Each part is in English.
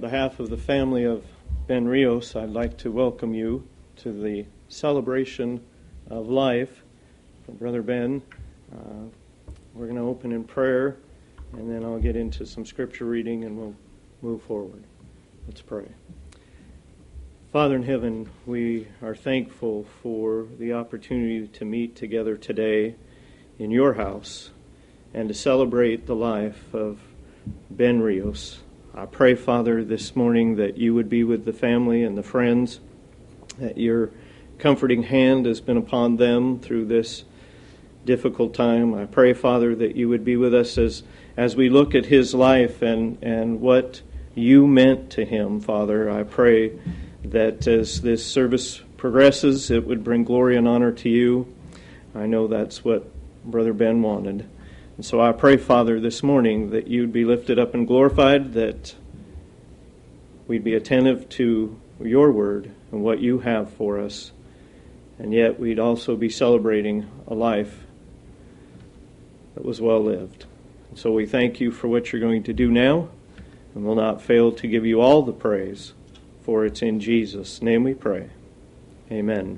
behalf of the family of Ben Rios, I'd like to welcome you to the celebration of life for Brother Ben. We're going to open in prayer, and then I'll get into some scripture reading, and we'll move forward. Let's pray. Father in heaven, we are thankful for the opportunity to meet together today in your house and to celebrate the life of Ben Rios. I pray, Father, this morning that you would be with the family and the friends, that your comforting hand has been upon them through this difficult time. I pray, Father, that you would be with us as we look at his life and what you meant to him, Father. I pray that as this service progresses, it would bring glory and honor to you. I know that's what Brother Ben wanted. And so I pray, Father, this morning that you'd be lifted up and glorified, that we'd be attentive to your word and what you have for us, and yet we'd also be celebrating a life that was well lived. And so we thank you for what you're going to do now, and will not fail to give you all the praise, for it's in Jesus' name we pray. Amen.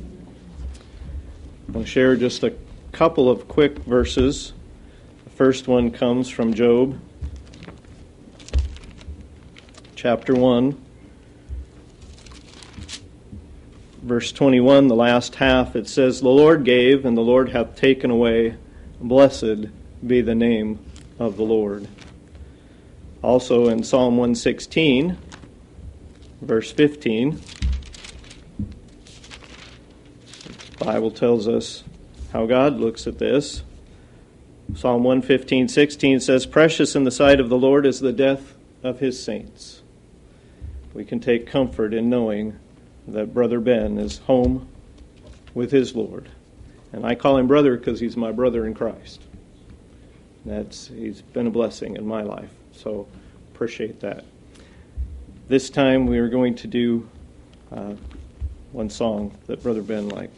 I'll share just a couple of quick verses. The first one comes from Job, chapter 1, verse 21, the last half. It says, "The Lord gave, and the Lord hath taken away. Blessed be the name of the Lord." Also in Psalm 116, verse 15, the Bible tells us how God looks at this. Psalm 115:16 says, "Precious in the sight of the Lord is the death of his saints." We can take comfort in knowing that Brother Ben is home with his Lord. And I call him brother because he's my brother in Christ. He's been a blessing in my life, so appreciate that. This time we are going to do one song that Brother Ben liked.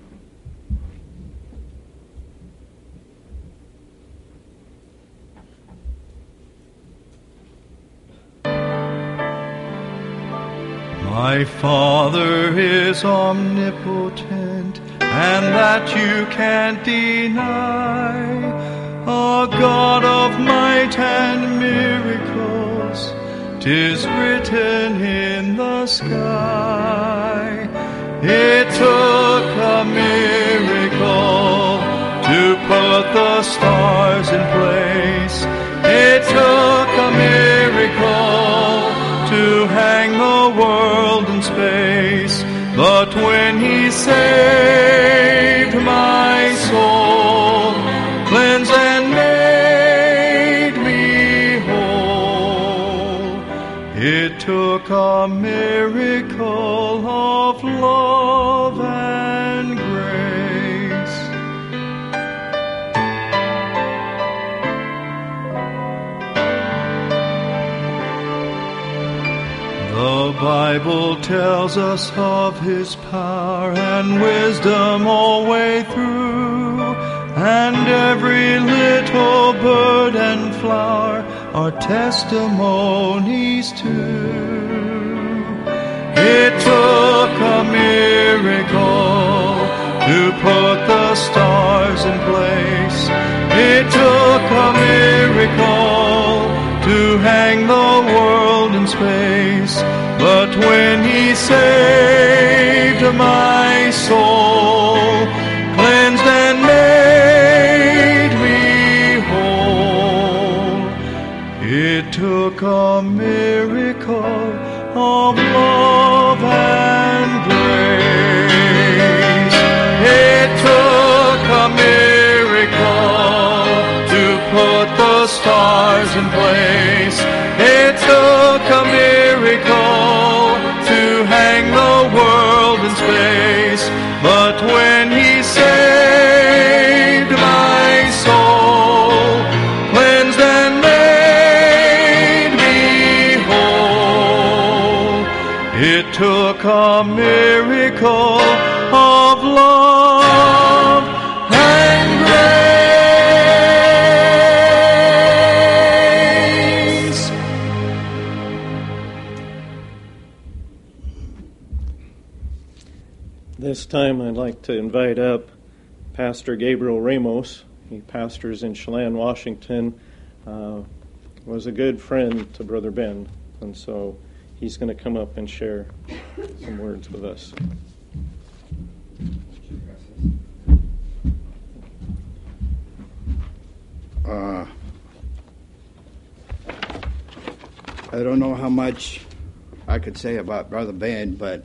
My Father is omnipotent, and that you can't deny, a God of might and miracles, 'tis written in the sky. It took a miracle to put the stars in place. It took a miracle to hang the world in space. But when he saved my soul, cleansed and made me whole, it took a miracle of love and grace. The Bible tells us of his power and wisdom all the way through, and every little bird and flower are testimonies too. It took a miracle to put the stars in place. It took a miracle to hang the world in space. But when he saved my soul, cleansed and made me whole, it took a miracle of love and grace. It took a miracle to put the stars in place. It took a miracle to hang the world in space. But when he saved my soul, cleansed and made me whole, it took a miracle of love and grace. This time I'd like to invite up Pastor Gabriel Ramos. He pastors in Chelan, Washington. Was a good friend to Brother Ben, and so he's going to come up and share some words with us. I don't know how much I could say about Brother Ben, but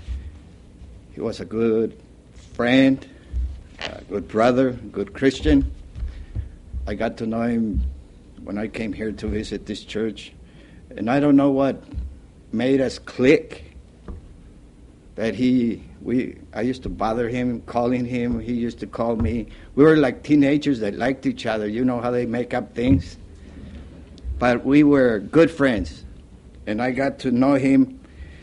he was a good friend, a good brother, a good Christian. I got to know him when I came here to visit this church, and I don't know what made us click. That I used to bother him, calling him. He used to call me. We were like teenagers that liked each other. You know how they make up things. But we were good friends, and I got to know him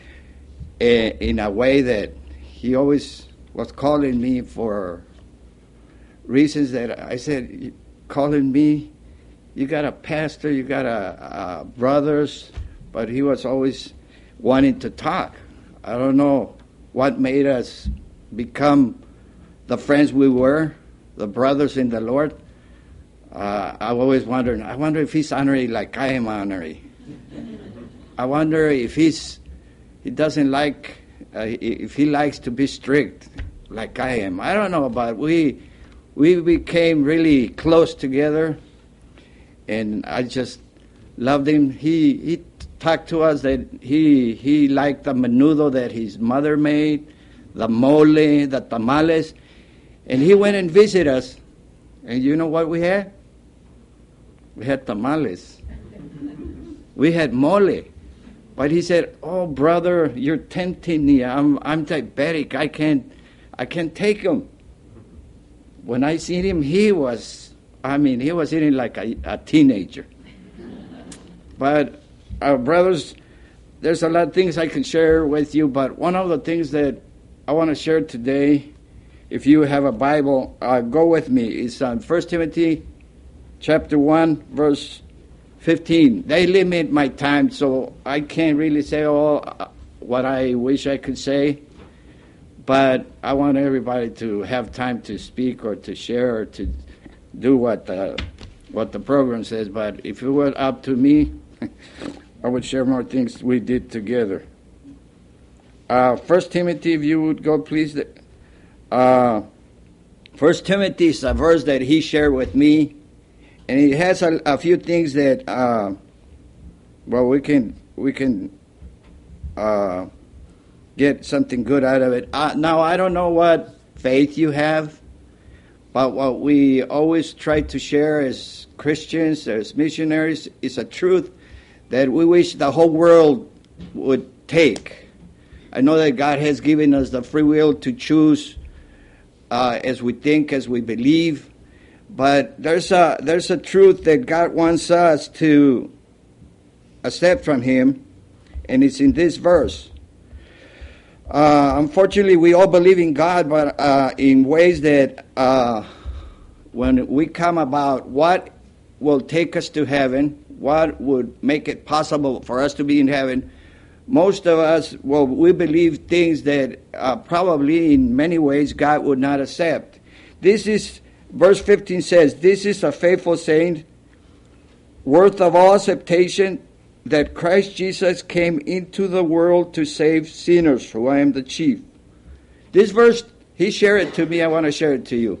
in a way that he always was calling me for reasons that I said, calling me, you got a pastor, you got a brothers, but he was always wanting to talk. I don't know what made us become the friends we were, the brothers in the Lord. I've always wondered, I wonder if he's honorary like I am honorary. I wonder if he doesn't like, if he likes to be strict like I am. I don't know, but we became really close together, and I just loved him. He talked to us that he liked the menudo that his mother made, the mole, the tamales, and he went and visited us. And you know what we had? We had tamales. We had mole. But he said, "Oh, brother, you're tempting me. I'm diabetic. I can't take them." When I seen him, he was eating like a teenager. But brothers, there's a lot of things I can share with you, but one of the things that I want to share today, if you have a Bible, go with me. It's on 1 Timothy chapter 1, verse 15. They limit my time, so I can't really say all what I wish I could say, but I want everybody to have time to speak or to share or to do what the program says. But if it were up to me, I would share more things we did together. 1 Timothy, if you would go, please. 1 Timothy is a verse that he shared with me, and it has a few things that, we can get something good out of it. Now, I don't know what faith you have, but what we always try to share as Christians, as missionaries, is a truth that we wish the whole world would take. I know that God has given us the free will to choose as we think, as we believe, but there's a truth that God wants us to accept from Him, and it's in this verse. Unfortunately, we all believe in God, but in ways that when we come about what will take us to heaven, what would make it possible for us to be in heaven, most of us, we believe things that probably in many ways God would not accept. This is, verse 15 says, "This is a faithful saying, worth of all acceptation, that Christ Jesus came into the world to save sinners, who I am the chief." This verse, he shared it to me. I want to share it to you.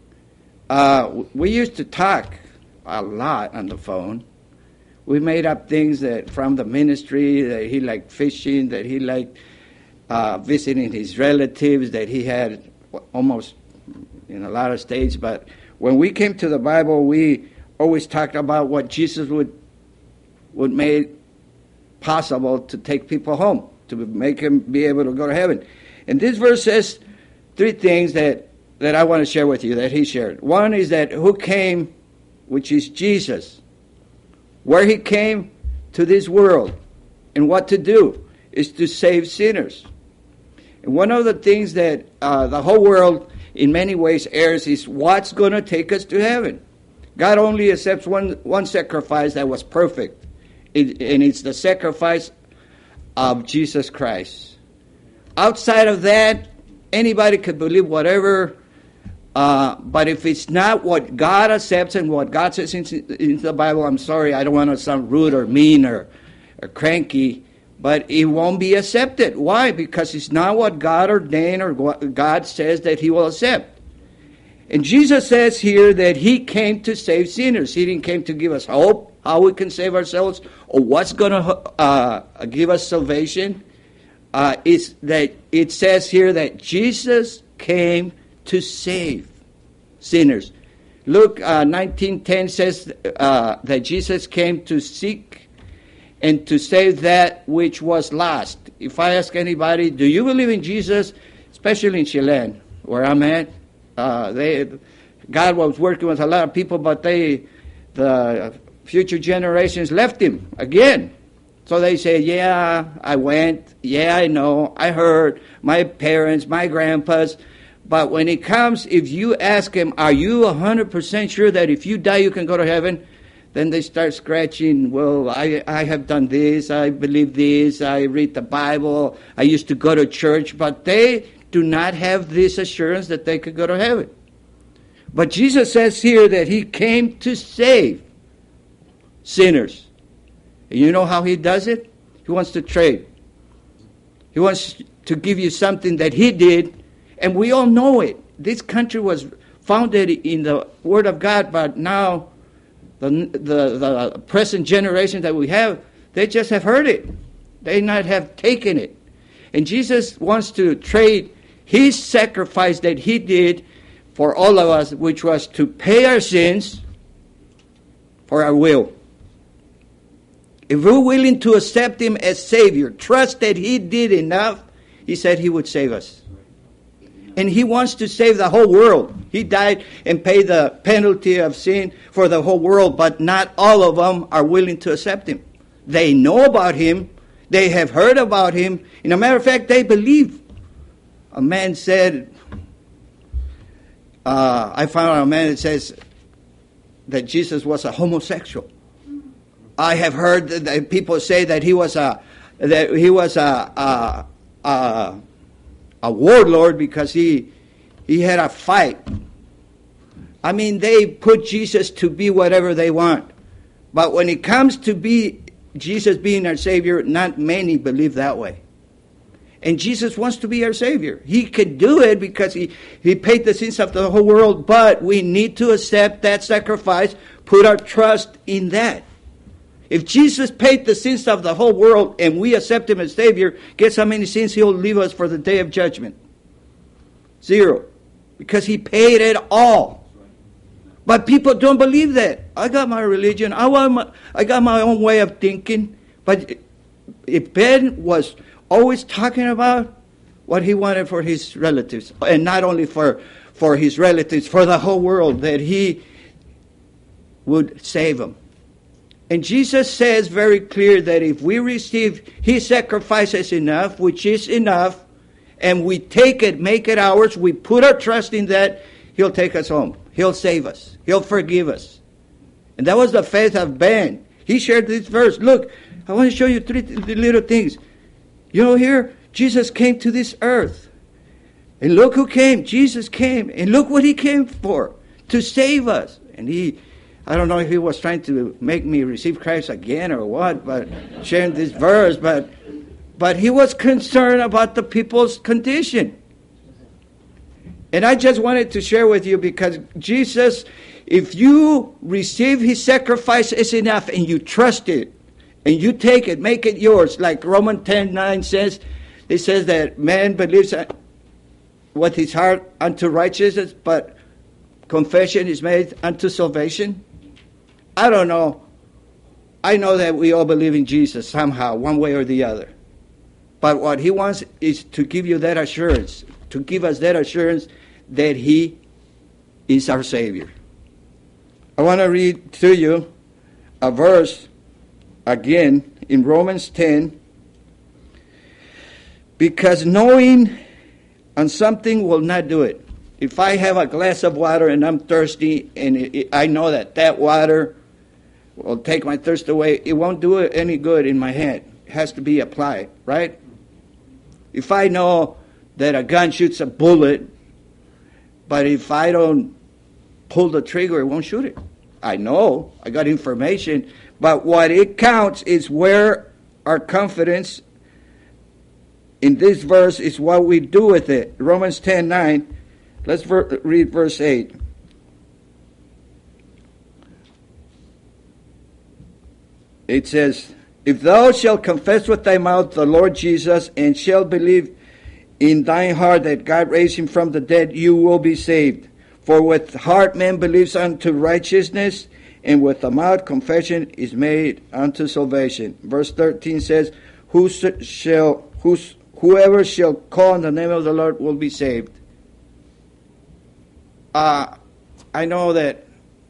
We used to talk a lot on the phone. We made up things that from the ministry, that he liked fishing, that he liked visiting his relatives, that he had almost in a lot of states. But when we came to the Bible, we always talked about what Jesus would make possible to take people home, to make him be able to go to heaven. And this verse says three things that I want to share with you that he shared. One is that who came, which is Jesus. Where he came to this world and what to do is to save sinners. And one of the things that the whole world in many ways errs is what's going to take us to heaven. God only accepts one sacrifice that was perfect, and it's the sacrifice of Jesus Christ. Outside of that, Anybody could believe whatever, but if it's not what God accepts and what God says in the Bible, I'm sorry, I don't want to sound rude or mean or cranky, but it won't be accepted. Why? Because it's not what God ordained or what God says that he will accept. And Jesus says here that he came to save sinners. He didn't come to give us hope, how we can save ourselves, or what's going to give us salvation. It's that it says here that Jesus came to save sinners. Luke 19:10 says that Jesus came to seek and to save that which was lost. If I ask anybody, do you believe in Jesus, especially in Chilean, where I'm at, God was working with a lot of people, but the future generations left him again. So they say, yeah, I went, yeah, I know, I heard, my parents, my grandpas. But when it comes, if you ask them, are you 100% sure that if you die you can go to heaven? Then they start scratching, well, I have done this, I believe this, I read the Bible, I used to go to church, but they do not have this assurance that they could go to heaven. But Jesus says here that he came to save sinners. And you know how he does it? He wants to trade. He wants to give you something that he did, and we all know it. This country was founded in the Word of God, but now the present generation that we have, they just have heard it. They not have taken it. And Jesus wants to trade his sacrifice that he did for all of us, which was to pay our sins for our will. If we're willing to accept him as Savior, trust that he did enough, he said he would save us. And he wants to save the whole world. He died and paid the penalty of sin for the whole world, but not all of them are willing to accept him. They know about him. They have heard about him. In a matter of fact, they believe. A man said, I found a man that says that Jesus was a homosexual. I have heard that people say that he was a warlord because he had a fight. I mean, they put Jesus to be whatever they want. But when it comes to be Jesus being our Savior, not many believe that way. And Jesus wants to be our Savior. He can do it because he paid the sins of the whole world, but we need to accept that sacrifice, put our trust in that. If Jesus paid the sins of the whole world and we accept him as Savior, guess how many sins he'll leave us for the day of judgment? 0. Because he paid it all. But people don't believe that. I got my religion. I got my own way of thinking. But if Ben was always talking about what he wanted for his relatives, and not only for his relatives, for the whole world, that he would save them. And Jesus says very clear that if we receive his sacrifice as enough, which is enough, and we take it, make it ours, we put our trust in that, he'll take us home. He'll save us. He'll forgive us. And that was the faith of Ben. He shared this verse. Look, I want to show you 3 little things. You know, here, Jesus came to this earth. And look who came. Jesus came. And look what he came for. To save us. And I don't know if he was trying to make me receive Christ again or what, but sharing this verse, but he was concerned about the people's condition. And I just wanted to share with you because Jesus, if you receive his sacrifice is enough and you trust it, and you take it, make it yours, like Romans 10:9 says, it says that man believes with his heart unto righteousness, but confession is made unto salvation. I don't know. I know that we all believe in Jesus somehow, one way or the other. But what he wants is to give you that assurance, to give us that assurance that he is our Savior. I want to read to you a verse again in Romans 10. Because knowing on something will not do it. If I have a glass of water and I'm thirsty and I know that water will take my thirst away, it won't do any good in my hand. It has to be applied, right? If I know that a gun shoots a bullet, but if I don't pull the trigger, it won't shoot it. I know, I got information, but what it counts is where our confidence in this verse is what we do with it. Romans 10:9. Let's read verse 8. It says, if thou shalt confess with thy mouth the Lord Jesus, and shalt believe in thine heart that God raised him from the dead, you will be saved. For with the heart man believes unto righteousness, and with the mouth confession is made unto salvation. Verse 13 says, whoever shall call on the name of the Lord will be saved. I know that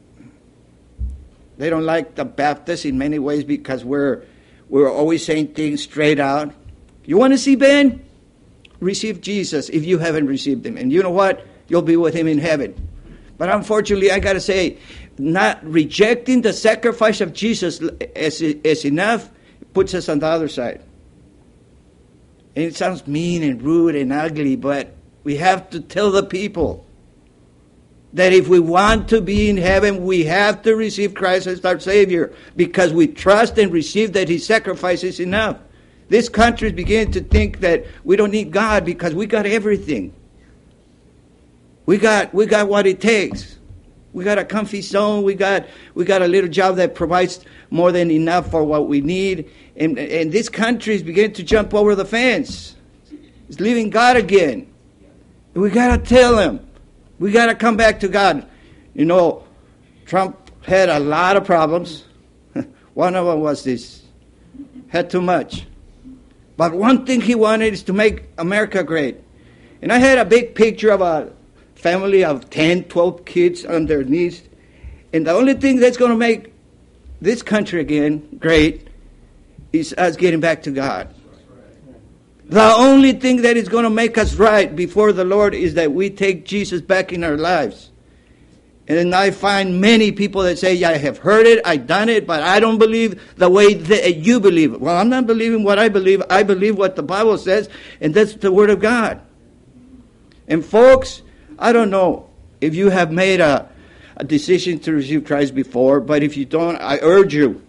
they don't like the Baptists in many ways because we're always saying things straight out. You want to see Ben? Receive Jesus if you haven't received him. And you know what? You'll be with him in heaven. But unfortunately, I got to say, not rejecting the sacrifice of Jesus as enough puts us on the other side. And it sounds mean and rude and ugly, but we have to tell the people that if we want to be in heaven, we have to receive Christ as our Savior because we trust and receive that his sacrifice is enough. This country is beginning to think that we don't need God because we got everything. We got what it takes. We got a comfy zone. We got a little job that provides more than enough for what we need. And this country is beginning to jump over the fence. It's leaving God again. We got to tell him. We got to come back to God. You know, Trump had a lot of problems. One of them was this. Had too much. But one thing he wanted is to make America great. And I had a big picture of a family of 10, 12 kids on their knees. And the only thing that's going to make this country again great is us getting back to God. The only thing that is going to make us right before the Lord is that we take Jesus back in our lives. And I find many people that say, yeah, I have heard it, I've done it, but I don't believe the way that you believe it. Well, I'm not believing what I believe. I believe what the Bible says, and that's the Word of God. And folks, I don't know if you have made a decision to receive Christ before, but if you don't, I urge you.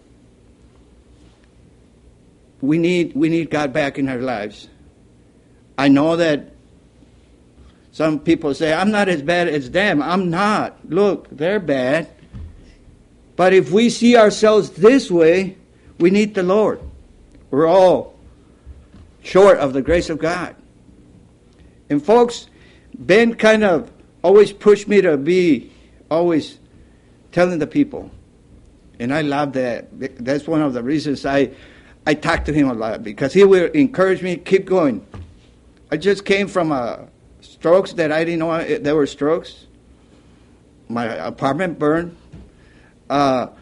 We need God back in our lives. I know that some people say, I'm not as bad as them. I'm not. Look, they're bad. But if we see ourselves this way, we need the Lord. We're all short of the grace of God. And folks, Ben kind of always pushed me to be always telling the people. And I love that. That's one of the reasons I talk to him a lot, because he will encourage me, keep going. I just came from strokes that I didn't know there were strokes. My apartment burned. The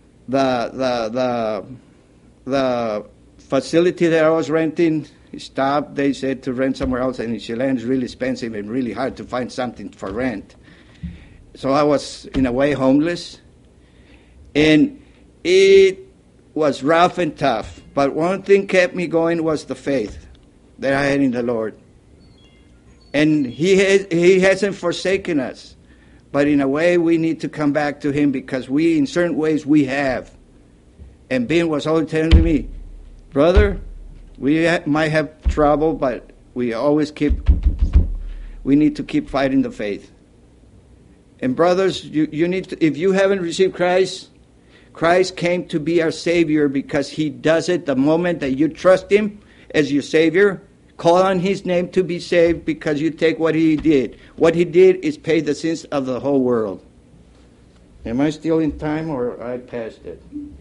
facility that I was renting stopped. They said to rent somewhere else, and in Chelan is really expensive and really hard to find something for rent. So I was, in a way, homeless. And it was rough and tough. But one thing kept me going was the faith that I had in the Lord. And He hasn't forsaken us. But in a way, we need to come back to Him because in certain ways, we have. And Ben was always telling me, brother, we might have trouble, but we need to keep fighting the faith. And brothers, you need to, if you haven't received Christ, Christ came to be our Savior because He does it the moment that you trust Him as your Savior. Call on His name to be saved because you take what He did. What He did is pay the sins of the whole world. Am I still in time or I passed it?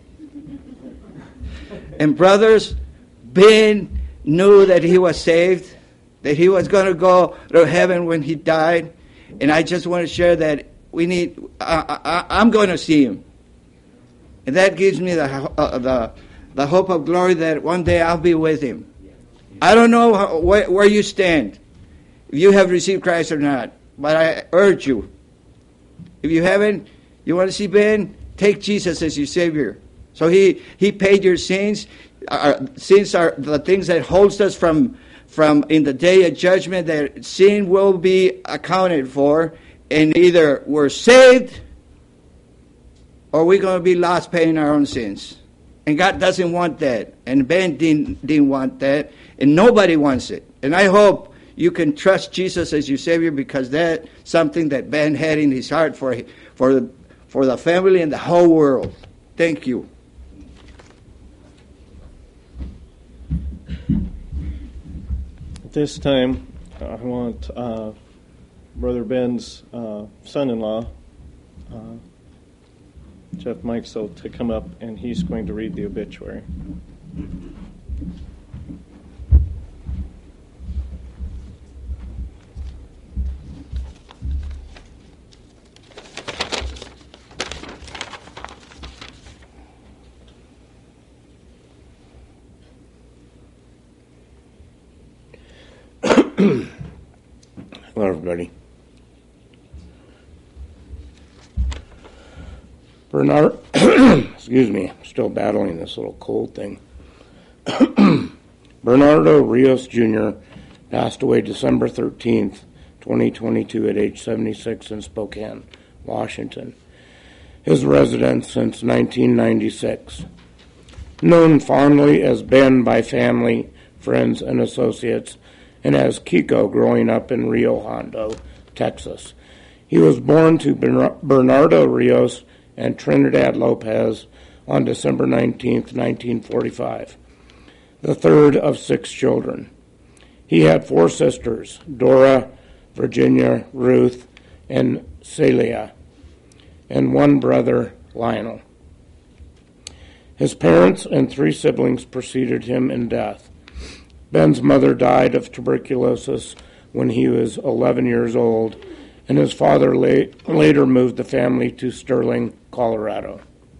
And brothers, Ben knew that he was saved, that he was going to go to heaven when he died. And I just want to share that I'm going to see him. And that gives me the hope of glory that one day I'll be with him. I don't know where you stand, if you have received Christ or not. But I urge you, if you haven't, you want to see Ben, take Jesus as your Savior. So he paid your sins. Our sins are the things that holds us from in the day of judgment, that sin will be accounted for, and either we're saved or we're going to be lost paying our own sins. And God doesn't want that. And Ben didn't want that. And nobody wants it. And I hope you can trust Jesus as your Savior, because that's something that Ben had in his heart for the family and the whole world. Thank you. At this time, I want Brother Ben's son-in-law, Jeff Mikesell, to come up, and he's going to read the obituary. Hello, everybody. Bernard, excuse me, I'm still battling this little cold thing. Bernardo Rios Jr. passed away December 13th, 2022 at age 76 in Spokane, Washington. His residence since 1996. Known fondly as Ben by family, friends, and associates, and as Kiko growing up in Rio Hondo, Texas. He was born to Bernardo Rios and Trinidad Lopez on December 19, 1945, the third of 6 children. He had 4 sisters, Dora, Virginia, Ruth, and Celia, and 1 brother, Lionel. His parents and 3 siblings preceded him in death. Ben's mother died of tuberculosis when he was 11 years old, and his father later moved the family to Sterling, Colorado.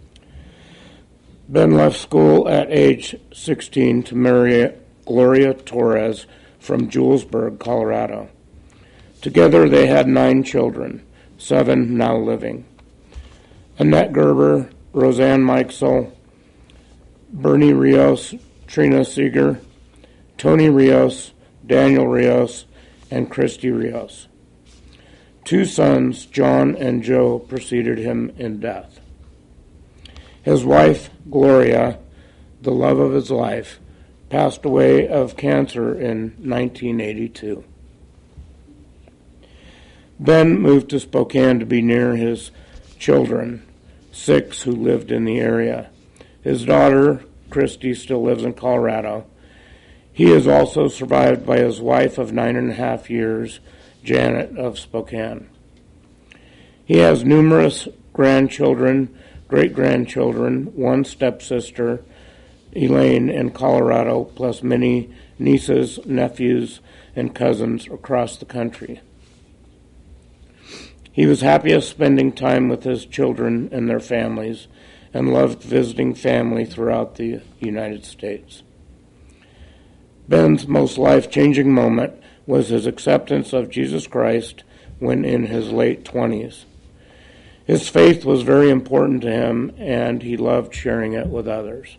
Ben left school at age 16 to marry Gloria Torres from Julesburg, Colorado. Together they had 9 children, 7 now living. Annette Gerber, Roseanne Mikesell, Bernie Rios, Trina Seeger, Tony Rios, Daniel Rios, and Christy Rios. 2 sons, John and Joe, preceded him in death. His wife, Gloria, the love of his life, passed away of cancer in 1982. Ben moved to Spokane to be near his children, 6 who lived in the area. His daughter, Christy, still lives in Colorado. He is also survived by his wife of 9.5 years, Janet of Spokane. He has numerous grandchildren, great-grandchildren, 1 stepsister, Elaine, in Colorado, plus many nieces, nephews, and cousins across the country. He was happiest spending time with his children and their families, and loved visiting family throughout the United States. Ben's most life-changing moment was his acceptance of Jesus Christ when in his late 20s. His faith was very important to him, and he loved sharing it with others.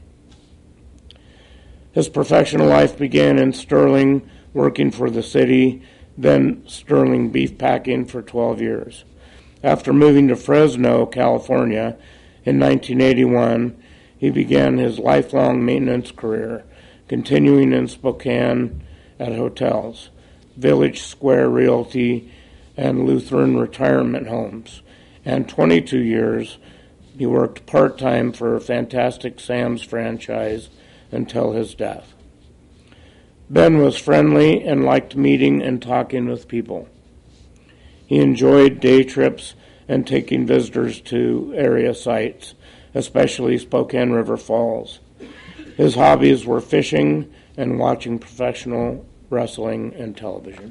His professional life began in Sterling, working for the city, then Sterling Beef Packing for 12 years. After moving to Fresno, California, in 1981, he began his lifelong maintenance career, continuing in Spokane at hotels, Village Square Realty, and Lutheran retirement homes. And 22 years, he worked part-time for Fantastic Sam's franchise until his death. Ben was friendly and liked meeting and talking with people. He enjoyed day trips and taking visitors to area sites, especially Spokane River Falls. His hobbies were fishing and watching professional wrestling and television.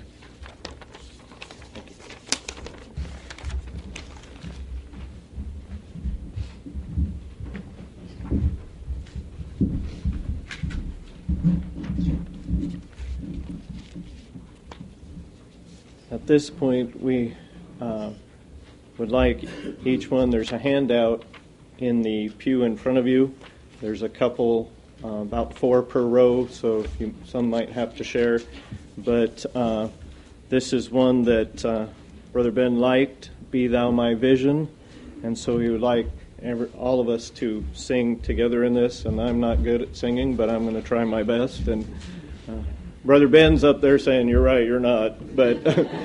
At this point, we would like each one, there's a handout in the pew in front of you. There's a couple about 4 per row, so some might have to share. But this is one that Brother Ben liked, Be Thou My Vision, and so he would like all of us to sing together in this, and I'm not good at singing, but I'm going to try my best. And Brother Ben's up there saying, "You're right, you're not," but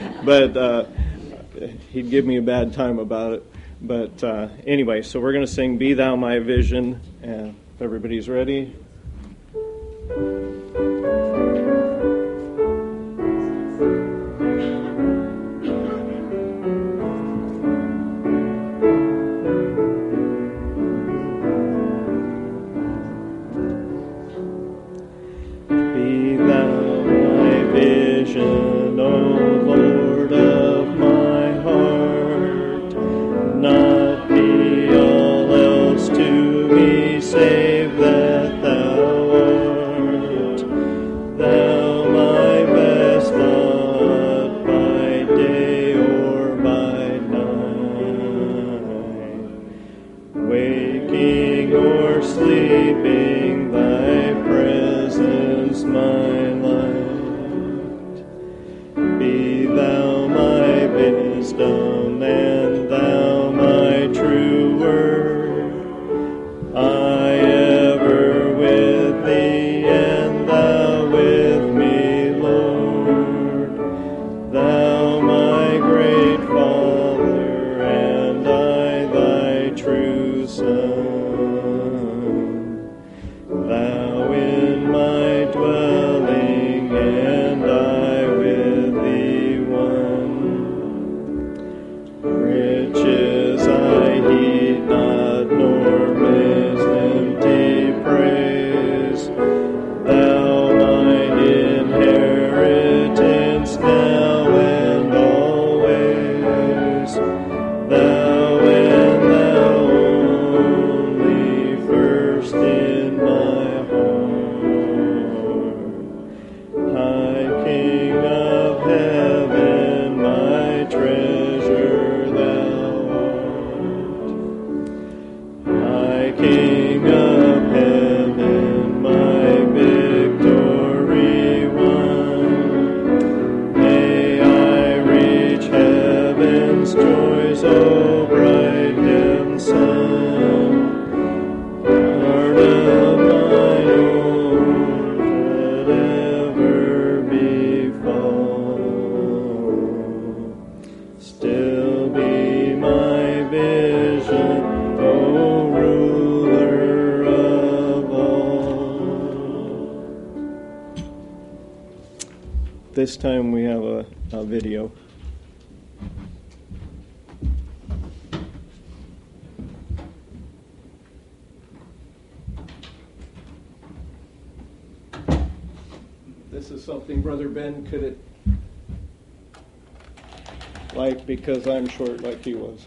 he'd give me a bad time about it. But anyway, so we're going to sing Be Thou My Vision, and if everybody's ready. Be thou my vision, O Lord of my heart, not be all else to me save that thou art. Thou my best thought by day or by night, waking or sleeping, thy presence my light. Be thou my wisdom, and thou my true word. I ever with thee, and thou with me, Lord. Thou my great Father, and I thy true Son. Thou in my dwelling, and I with thee one. Riches I heed not, nor empty praise. Thou mine inheritance now and always. Thou and thou only, first in my heart. High King of heaven, my treasure thou art. High King of heaven, my victory won. May I reach heaven's joys, O bright dim sun. Heart of mine own, whatever befall, still be my vision, O ruler of all. This time we have a video. This is something Brother Ben could like because I'm short like he was.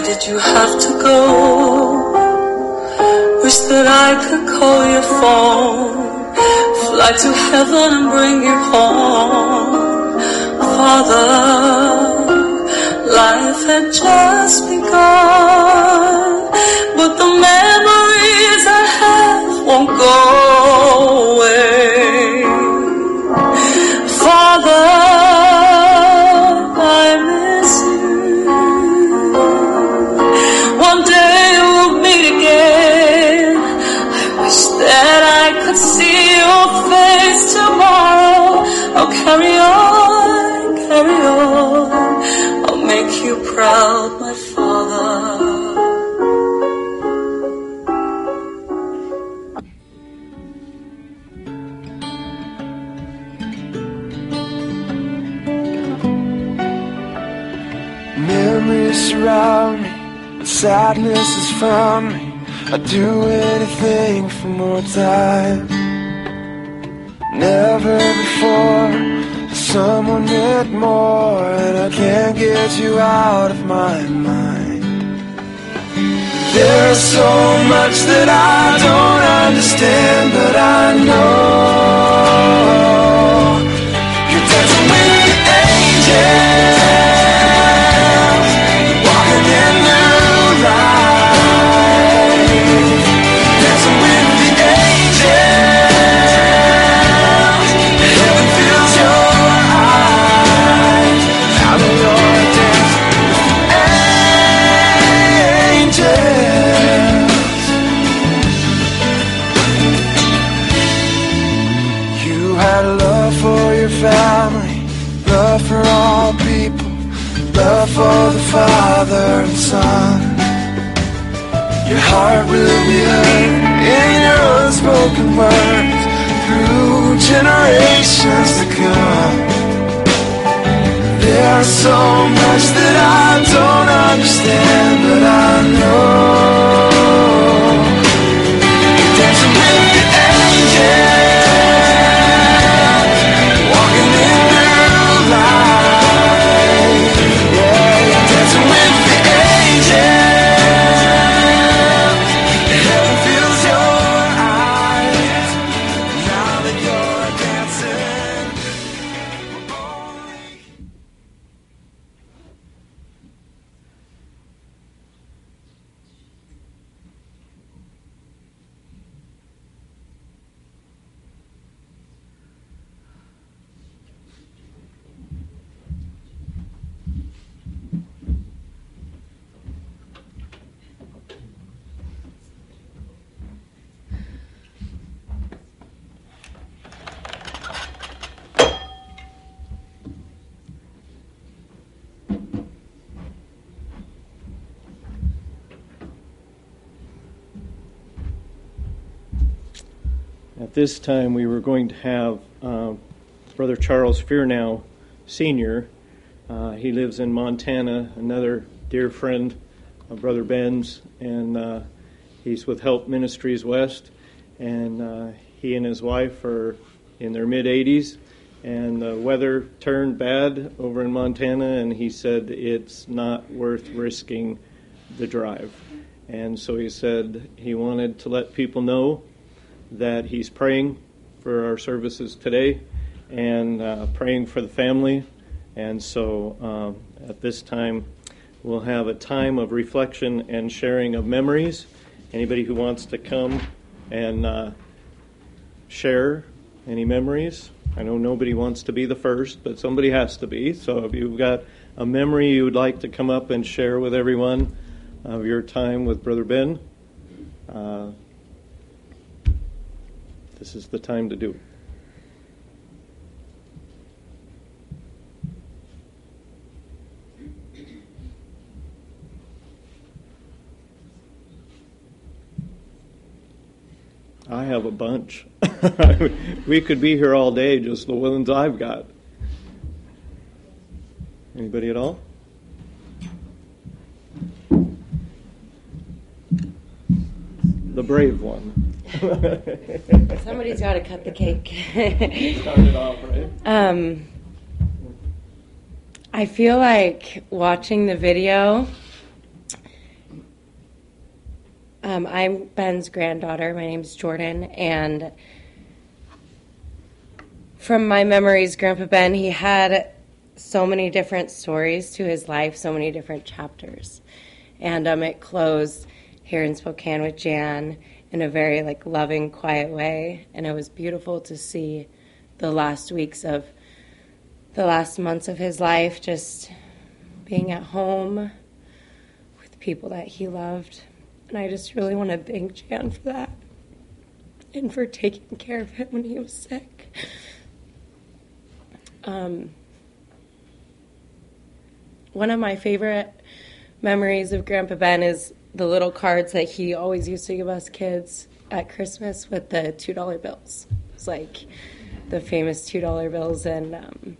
did you have to go? Wish that I could call your phone, fly to heaven and bring you home. Father, life had just begun, but the memories I have won't go away. Father, I miss you. One day we'll meet again. I wish that I could see your face tomorrow. I'll carry on, carry on. I'll make you proud, my Father. Memories surround me, sadness has found me. I'd do anything for more time. Never before has someone meant more, and I can't get you out of my mind. There's so much that I don't understand, but I know you're dancing with the angels, walking in the light, dancing with the angels. Heaven fills your eyes. Now that you're dancing with the angels. You had love for your family, love for all people, love for the Father and Son. Your heart will be heard in your unspoken words through generations to come. There's so much that I don't understand, but I know you're dancing with the angels, walking in the light. Yeah, you're dancing with the angels. Heaven fills your eyes. Now that you're dancing, only At this time, we were going to have Brother Charles Fearnow Sr. He lives in Montana, another dear friend of Brother Ben's, and he's with Help Ministries West, and he and his wife are in their mid-80s, and the weather turned bad over in Montana, and he said it's not worth risking the drive. And so he said he wanted to let people know that he's praying for our services today and praying for the family. And so at this time, we'll have a time of reflection and sharing of memories. Anybody who wants to come and share any memories? I know nobody wants to be the first, but somebody has to be. So if you've got a memory you would like to come up and share with everyone of your time with Brother Ben, this is the time to do it. I have a bunch. We could be here all day, just the ones I've got. Anybody at all? The brave one. Somebody's got to cut the cake. Start it off, right? I feel like watching the video, I'm Ben's granddaughter. My name's Jordan, and from my memories, Grandpa Ben, he had so many different stories to his life, so many different chapters. And it closed here in Spokane with Jan in a very loving, quiet way. And it was beautiful to see the last months of his life just being at home with people that he loved. And I just really want to thank Jan for that and for taking care of him when he was sick. One of my favorite memories of Grandpa Ben is the little cards that he always used to give us kids at Christmas with the $2 bills. It's like the famous $2 bills, and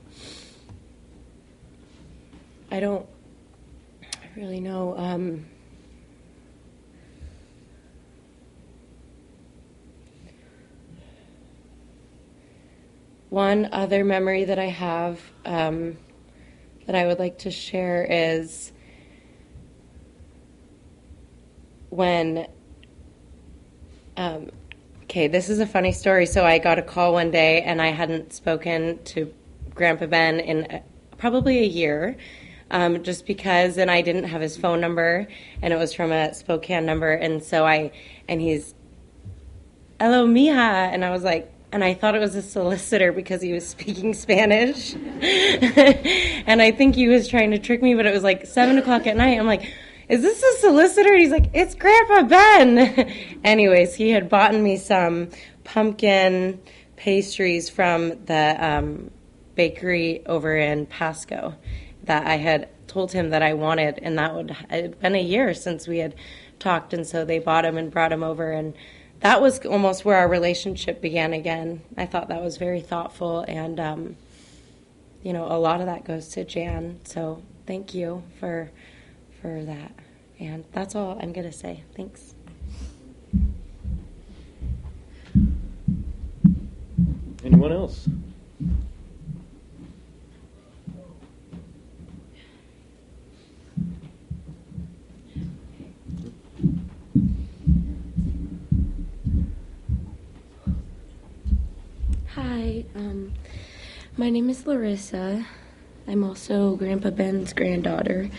I don't really know. One other memory that I have that I would like to share is when, this is a funny story. So I got a call one day, and I hadn't spoken to Grandpa Ben in probably a year, just because, and I didn't have his phone number, and it was from a Spokane number, and he's, hello, mija, and I was like, and I thought it was a solicitor because he was speaking Spanish. And I think he was trying to trick me, but it was 7 o'clock at night. I'm like, is this a solicitor? And he's like, it's Grandpa Ben. Anyways, he had bought me some pumpkin pastries from the bakery over in Pasco that I had told him that I wanted. And it had been a year since we had talked. And so they bought him and brought him over, and that was almost where our relationship began again. I thought that was very thoughtful, and, a lot of that goes to Jan. So thank you for that. And that's all I'm going to say. Thanks. Anyone else? Hi, my name is Larissa. I'm also Grandpa Ben's granddaughter.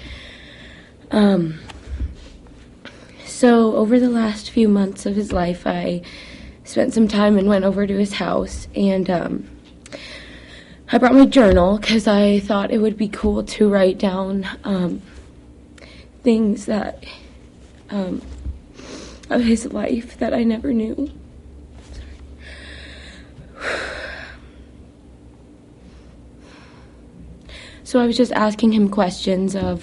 So over the last few months of his life, I spent some time and went over to his house, and I brought my journal because I thought it would be cool to write down things that of his life that I never knew. So I was just asking him questions of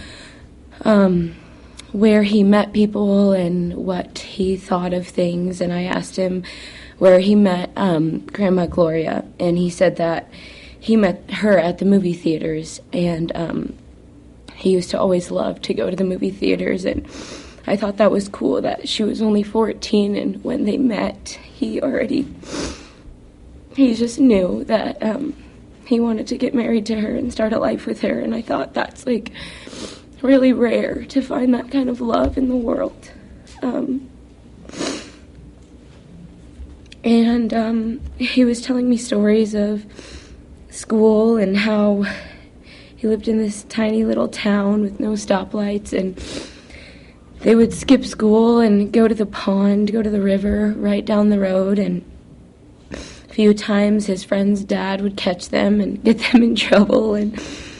where he met people and what he thought of things, and I asked him where he met Grandma Gloria, and he said that he met her at the movie theaters, and he used to always love to go to the movie theaters, and I thought that was cool that she was only 14, and when they met, he just knew that he wanted to get married to her and start a life with her, and I thought that's really rare to find that kind of love in the world. And he was telling me stories of school and how he lived in this tiny little town with no stoplights, and they would skip school and go to the pond, go to the river right down the road, and a few times his friend's dad would catch them and get them in trouble, and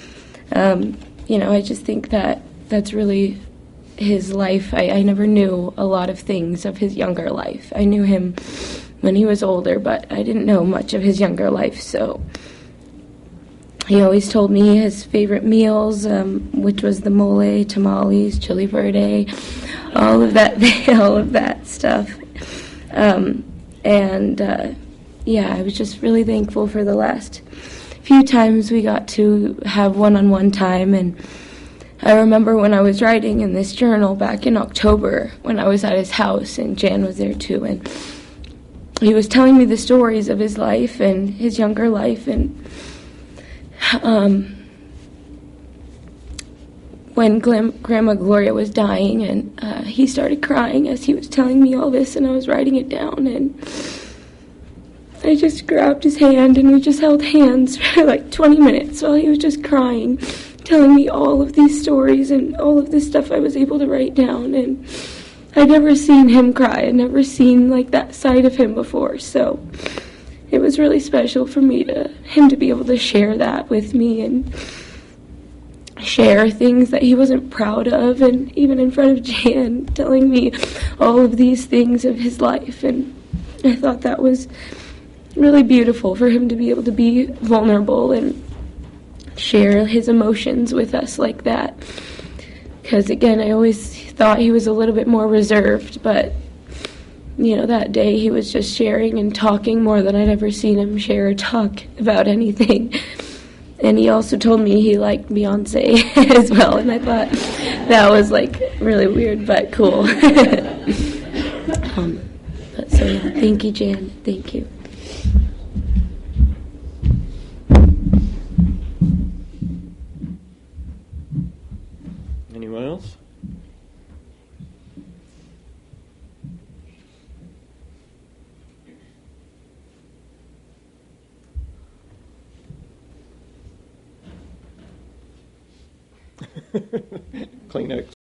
I just think that that's really his life. I never knew a lot of things of his younger life. I knew him when he was older, but I didn't know much of his younger life, so he always told me his favorite meals, which was the mole, tamales, chili verde, all of that stuff. I was just really thankful for the last few times we got to have one-on-one time, and I remember when I was writing in this journal back in October when I was at his house, and Jan was there too, and he was telling me the stories of his life and his younger life, and when Grandma Gloria was dying, and he started crying as he was telling me all this, and I was writing it down, and I just grabbed his hand, and we just held hands for like 20 minutes while he was just crying, telling me all of these stories and all of this stuff I was able to write down. And I'd never seen him cry. I'd never seen like that side of him before, so it was really special for him to be able to share that with me and share things that he wasn't proud of, and even in front of Jan, telling me all of these things of his life. And I thought that was really beautiful for him to be able to be vulnerable and share his emotions with us like that. Because again, I always thought he was a little bit more reserved, but that day he was just sharing and talking more than I'd ever seen him share or talk about anything. And he also told me he liked Beyonce as well, and I thought that was like really weird but cool. Thank you, Jan. Thank you. Anyone else? Kleenex.